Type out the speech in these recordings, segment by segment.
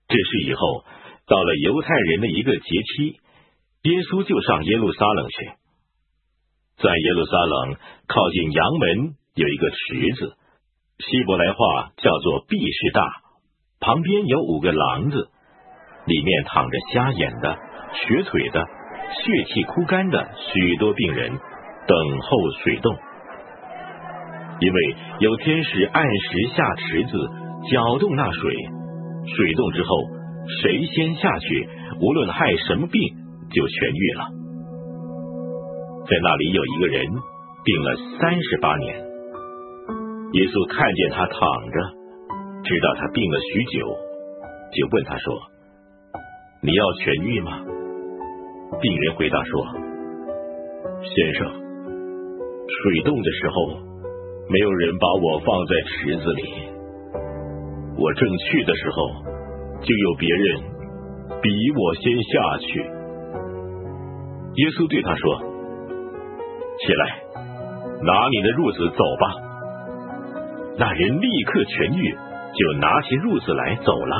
这事以后，到了犹太人的一个节期，耶稣就上耶路撒冷去。在耶路撒冷靠近阳门有一个池子，希伯来话叫做毕士大，旁边有5个廊子，里面躺着瞎眼的、瘸腿的、血气枯干的许多病人，等候水动。因为有天使按时下池子搅动那水，水动之后，谁先下去，无论害什么病，就痊愈了。在那里有一个人病了38年，耶稣看见他躺着，知道他病了许久，就问他说：“你要痊愈吗？”病人回答说：“先生，水动的时候，没有人把我放在池子里，我正去的时候，就有别人比我先下去。”耶稣对他说：“起来，拿你的褥子走吧。”那人立刻痊愈，就拿起褥子来走了。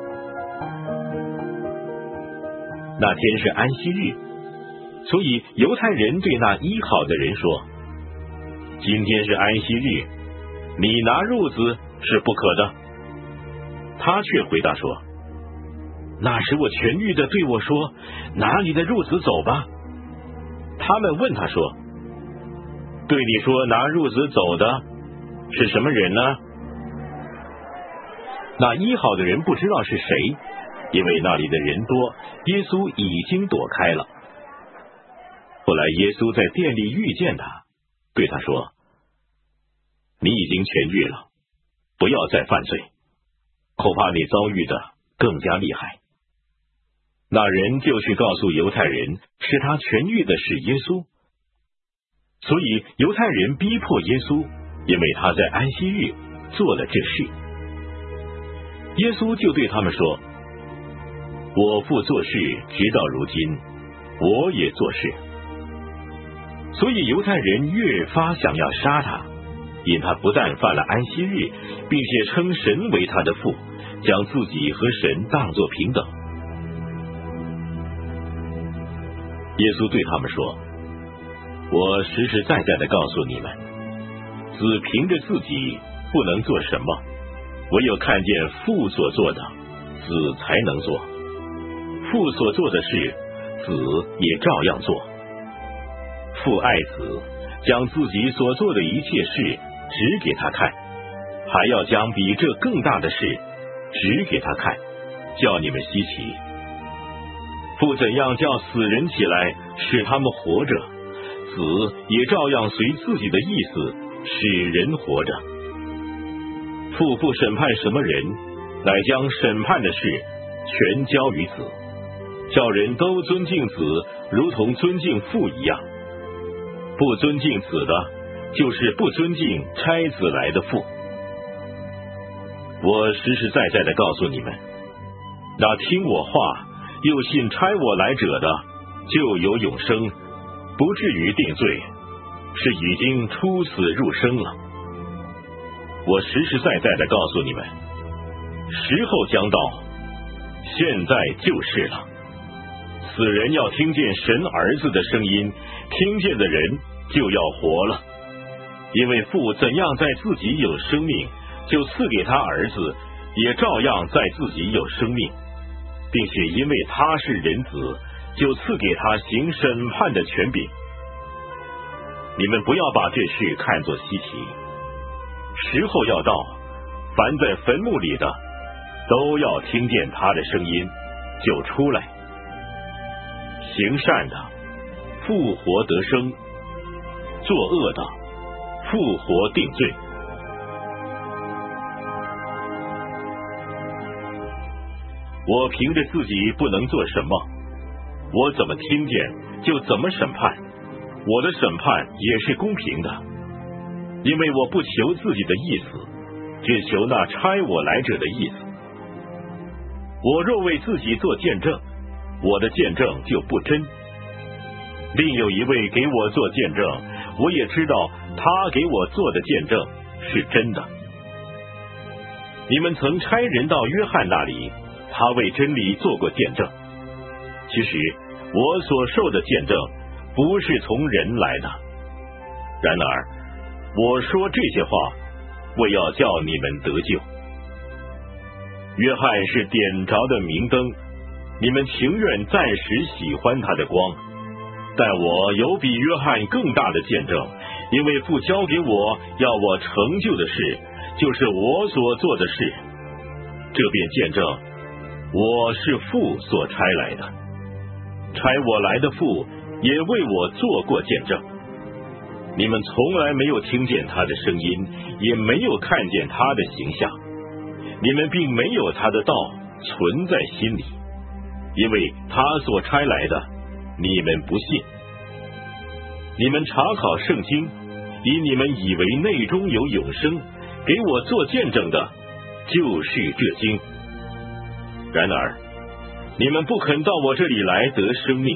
那天是安息日，所以犹太人对那医好的人说：“今天是安息日，你拿褥子是不可的。”他却回答说：“那时我痊愈的对我说，拿你的褥子走吧。”他们问他说：“对你说拿褥子走的是什么人呢？”那医好的人不知道是谁，因为那里的人多，耶稣已经躲开了。后来耶稣在殿里遇见他，对他说：“你已经痊愈了，不要再犯罪，恐怕你遭遇的更加厉害。”那人就去告诉犹太人，使他痊愈的是耶稣。所以犹太人逼迫耶稣，因为他在安息日做了这事。耶稣就对他们说：“我父做事直到如今，我也做事。”所以犹太人越发想要杀他，因他不但犯了安息日，并且称神为他的父，将自己和神当作平等。耶稣对他们说：“我实实在在的告诉你们，子凭着自己不能做什么，唯有看见父所做的，子才能做。父所做的事，子也照样做。父爱子，将自己所做的一切事指给他看，还要将比这更大的事指给他看，叫你们稀奇。父怎样叫死人起来，使他们活着，子也照样随自己的意思使人活着。父不审判什么人，乃将审判的事全交于子，叫人都尊敬子，如同尊敬父一样。不尊敬子的，就是不尊敬差子来的父。我实实在在的告诉你们，那听我话又信差我来者的，就有永生，不至于定罪，是已经出死入生了。我实实在在的告诉你们，时候将到，现在就是了。死人要听见神儿子的声音，听见的人就要活了。因为父怎样在自己有生命，就赐给他儿子，也照样在自己有生命，并且因为他是人子，就赐给他行审判的权柄。你们不要把这事看作稀奇，时候要到，凡在坟墓里的都要听见他的声音，就出来。行善的复活得生，作恶的复活定罪。我凭着自己不能做什么，我怎么听见就怎么审判，我的审判也是公平的，因为我不求自己的意思，只求那差我来者的意思。我若为自己做见证，我的见证就不真。另有一位给我做见证，我也知道他给我做的见证是真的。你们曾差人到约翰那里， 他为真理做过见证。其实我所受的见证不是从人来的，然而我说这些话，为要叫你们得救。约翰是点着的明灯，你们情愿暂时喜欢他的光，但我有比约翰更大的见证，因为父交给我要我成就的事，就是我所做的事。这便见证我是父所差来的，差我来的父也为我做过见证。你们从来没有听见他的声音，也没有看见他的形象，你们并没有他的道存在心里，因为他所差来的你们不信。你们查考圣经，以你们以为内中有永生，给我做见证的就是这经。然而你们不肯到我这里来得生命。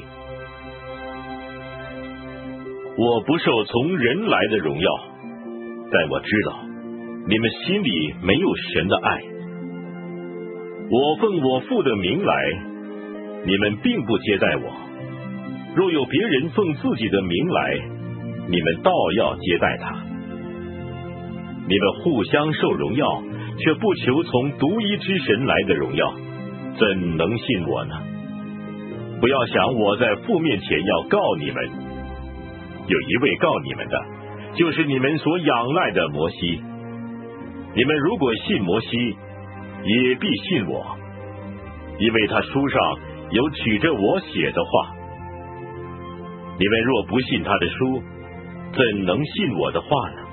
我不受从人来的荣耀，但我知道你们心里没有神的爱。我奉我父的名来，你们并不接待我。若有别人奉自己的名来，你们倒要接待他。你们互相受荣耀，却不求从独一之神来的荣耀，怎能信我呢？不要想我在父面前要告你们，有一位告你们的，就是你们所仰赖的摩西。你们如果信摩西，也必信我，因为他书上有指着我写的话。你们若不信他的书，怎能信我的话呢？